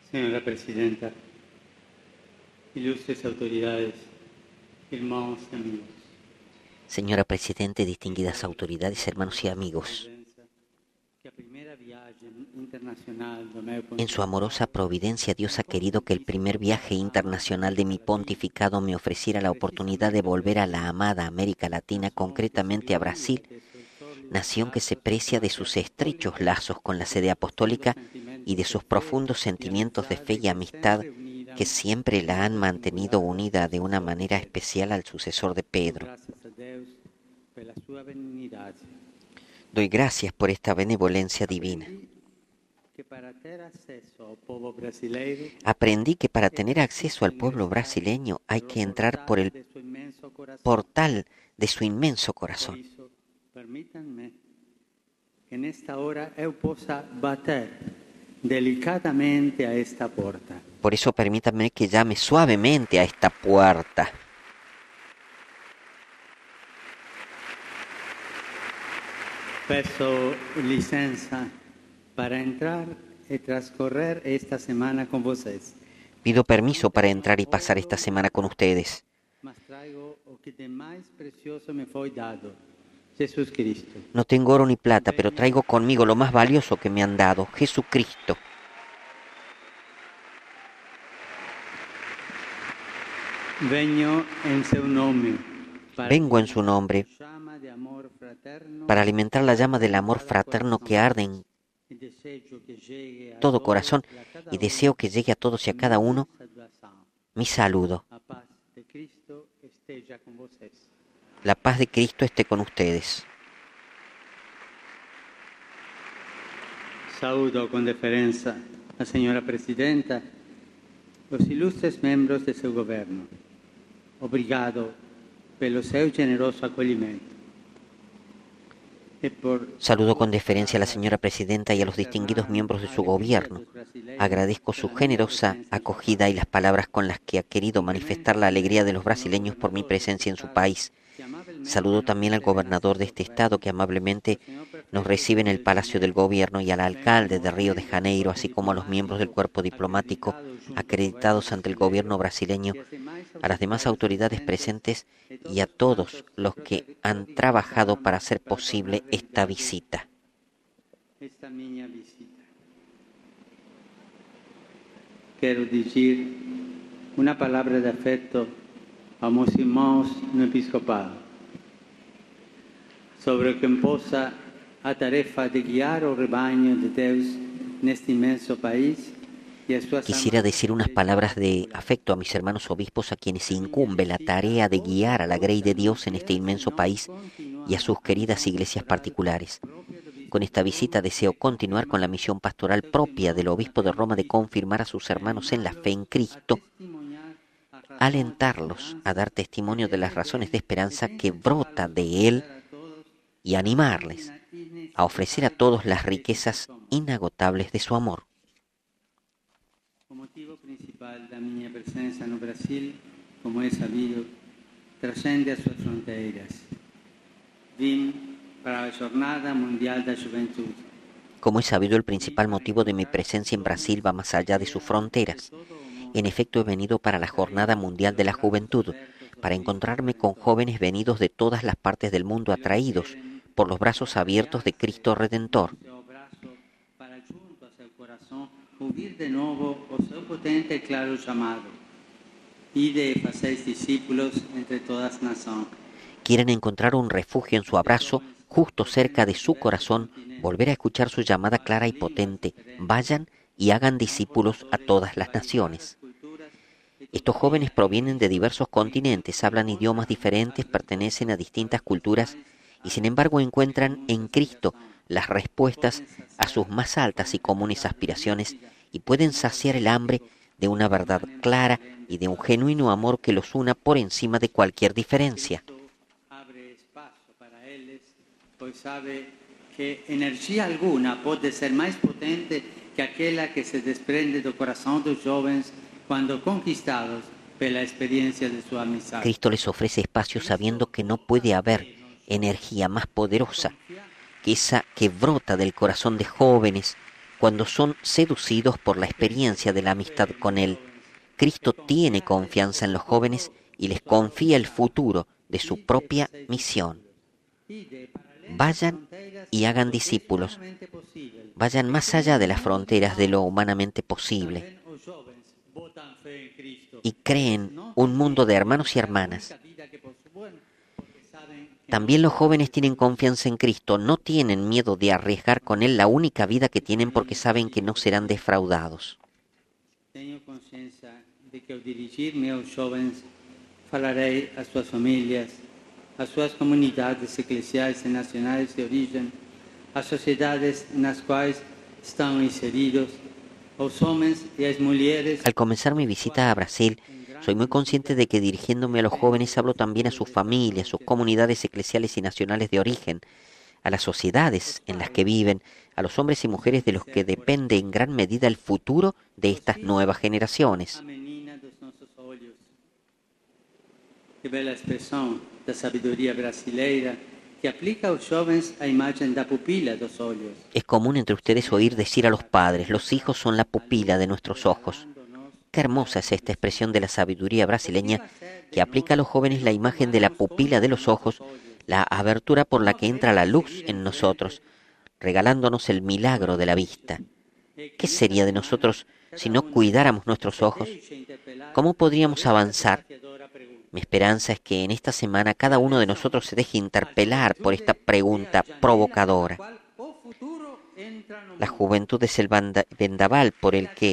Señora Presidenta, ilustres autoridades, hermanos y amigos. Señora Presidente, distinguidas autoridades, hermanos y amigos, en su amorosa providencia Dios ha querido que el primer viaje internacional de mi pontificado me ofreciera la oportunidad de volver a la amada América Latina, concretamente a Brasil, nación que se precia de sus estrechos lazos con la sede apostólica y de sus profundos sentimientos de fe y amistad que siempre la han mantenido unida de una manera especial al sucesor de Pedro. Doy gracias por esta benevolencia divina. Aprendí que para tener acceso al pueblo brasileño hay que entrar por el portal de su inmenso corazón. Permítanme que en esta hora eu possa bater delicadamente a esta puerta. Por eso permítanme que llame suavemente a esta puerta. Peço licença para entrar y transcorrer esta semana con vocês. Pido permiso para entrar y pasar esta semana con ustedes. Mas traigo o que de mais precioso me foi dado, Jesús Cristo. No tengo oro ni plata, pero traigo conmigo lo más valioso que me han dado, Jesucristo. Vengo en su nombre. Vengo en su nombre para alimentar la llama del amor fraterno que arde en todo corazón y deseo que llegue a todos y a cada uno mi saludo. La paz de Cristo esté con ustedes. Saludo con deferencia a la señora Presidenta, los ilustres miembros de su gobierno. Obrigado pelo seu generoso acolhimento. Saludo con deferencia a la señora Presidenta y a los distinguidos miembros de su gobierno. Agradezco su generosa acogida y las palabras con las que ha querido manifestar la alegría de los brasileños por mi presencia en su país. Saludo también al gobernador de este estado que amablemente nos recibe en el Palacio del Gobierno y al alcalde de Río de Janeiro, así como a los miembros del cuerpo diplomático acreditados ante el gobierno brasileño, a las demás autoridades presentes y a todos los que han trabajado para hacer posible esta visita. Quiero decir una palabra de afecto a meus irmãos no episcopado, sobre quem possa a tarefa de guiar o rebaño de Deus neste inmenso país. Quisiera decir unas palabras de afecto a mis hermanos obispos a quienes incumbe la tarea de guiar a la grey de Dios en este inmenso país y a sus queridas iglesias particulares. Con esta visita deseo continuar con la misión pastoral propia del obispo de Roma de confirmar a sus hermanos en la fe en Cristo, alentarlos a dar testimonio de las razones de esperanza que brota de Él y animarles a ofrecer a todos las riquezas inagotables de su amor. O motivo principal da minha presença no Brasil, como é sabido, transcende as suas fronteiras. Vim para a Jornada Mundial da Juventude. Como es sabido, el principal motivo de mi presencia en Brasil va más allá de sus fronteras. En efecto, he venido para la Jornada Mundial de la Juventud, para encontrarme con jóvenes venidos de todas las partes del mundo atraídos por los brazos abiertos de Cristo Redentor. Ouvir de novo o seu potente e claro chamado. Ide e faceis discípulos entre todas as nações. Quieren encontrar un refugio en su abrazo, justo cerca de su corazón, volver a escuchar su llamada clara y potente. Vayan y hagan discípulos a todas las naciones. Estos jóvenes provienen de diversos continentes, hablan idiomas diferentes, pertenecen a distintas culturas y sin embargo encuentran en Cristo las respuestas a sus más altas y comunes aspiraciones y pueden saciar el hambre de una verdad clara y de un genuino amor que los una por encima de cualquier diferencia. Abre espacio para eles, pois sabe que energia alguna pode ser mais potente que aquela que se desprende do coração dos jovens cuando conquistados pela experiencia de su amistad. Cristo les ofrece espacio sabiendo que no puede haber energía más poderosa que esa que brota del corazón de jóvenes cuando son seducidos por la experiencia de la amistad con Él. Cristo tiene confianza en los jóvenes y les confía el futuro de su propia misión. Vayan y hagan discípulos. Vayan más allá de las fronteras de lo humanamente posible y creen un mundo de hermanos y hermanas. También los jóvenes tienen confianza en Cristo, no tienen miedo de arriesgar con Él la única vida que tienen porque saben que no serán defraudados. Tenho consciência de que ao dirigir-me aos jovens, falarei às suas famílias, às suas comunidades eclesiais e nacionais de origem, às sociedades nas quais estão inseridos, aos homens e às mulheres. Al comenzar mi visita a Brasil, soy muy consciente de que dirigiéndome a los jóvenes hablo también a sus familias, sus comunidades eclesiales y nacionales de origen, a las sociedades en las que viven, a los hombres y mujeres de los que depende en gran medida el futuro de estas nuevas generaciones. A menina dos nossos olhos. Que bela expressão da sabedoria brasileira que aplica aos jovens a imagem da pupila dos olhos. Es común entre ustedes oír decir a los padres, los hijos son la pupila de nuestros ojos. Qué hermosa es esta expresión de la sabiduría brasileña que aplica a los jóvenes la imagen de la pupila de los ojos, la abertura por la que entra la luz en nosotros, regalándonos el milagro de la vista. ¿Qué sería de nosotros si no cuidáramos nuestros ojos? ¿Cómo podríamos avanzar? Mi esperanza es que en esta semana cada uno de nosotros se deje interpelar por esta pregunta provocadora. La juventud es el vendaval por el que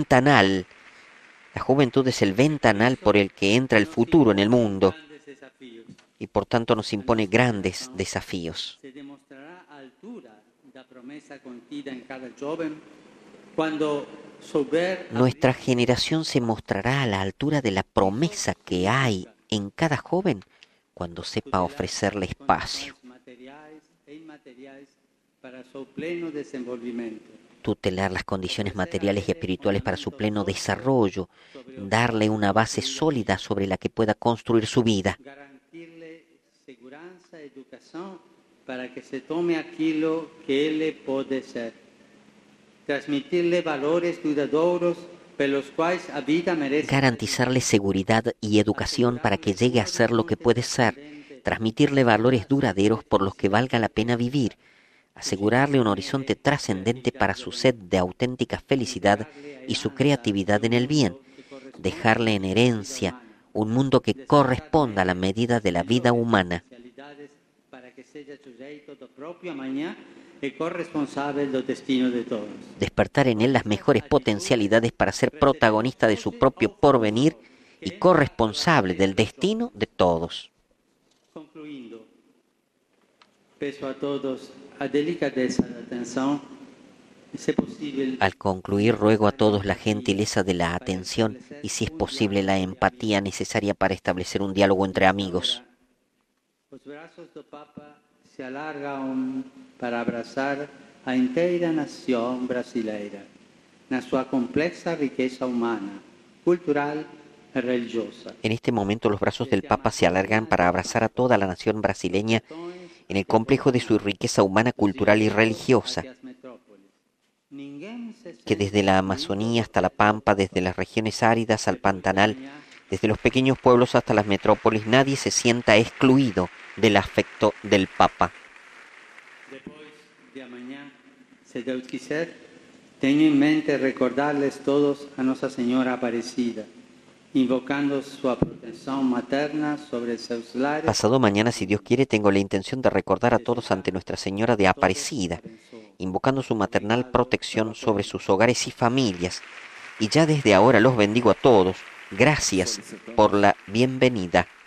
La juventud es el ventanal por el que entra el futuro en el mundo y por tanto nos impone grandes desafíos. Se demostrará a altura da promesa contida en cada joven cuando souber Nuestra generación se mostrará a la altura de la promesa que hay en cada joven cuando sepa ofrecerle espacio, materiais e inmateriais para seu pleno desenvolvimento. tutelar las condiciones materiales y espirituales para su pleno desarrollo, darle una base sólida sobre la que pueda construir su vida, Garantirle segurança e educação para que se tome aquilo que ele pode ser. Transmitirle valores duradouros pelos quais a vida merece. garantizarle seguridad y educación para que llegue a ser lo que puede ser, transmitirle valores duraderos por los que valga la pena vivir, asegurarle un horizonte trascendente para su sed de auténtica felicidad y su creatividad en el bien, dejarle en herencia un mundo que corresponda a la medida de la vida humana, Para que seja sujeito do próprio amanhã e corresponsável do destino de todos. despertar en él las mejores potencialidades para ser protagonista de su propio porvenir y corresponsable del destino de todos. Concluindo, peço a todos a delicadeza da atenção e, se possível, Al concluir, ruego a todos la gentileza de la atención y, si es posible, la empatía necesaria para establecer un diálogo entre amigos. os braços do Papa se alargam para abraçar a inteira nação brasileira, na sua complexa riqueza humana, cultural e religiosa. En este momento los brazos del Papa se alargan para abrazar a toda la nación brasileña en el complejo de su riqueza humana, cultural y religiosa, que desde la Amazonía hasta la Pampa, desde las regiones áridas al Pantanal, desde los pequeños pueblos hasta las metrópolis, nadie se sienta excluido del afecto del Papa. Depois de amanhã, se Deus quiser, tenho em mente recordarles todos a Nossa Senhora Aparecida, invocando sua proteção materna sobre seus lares. Pasado mañana, si Dios quiere, tengo la intención de recordar a todos ante Nuestra Señora de Aparecida, invocando su maternal protección sobre sus hogares y familias. Y ya desde ahora los bendigo a todos. Gracias por la bienvenida.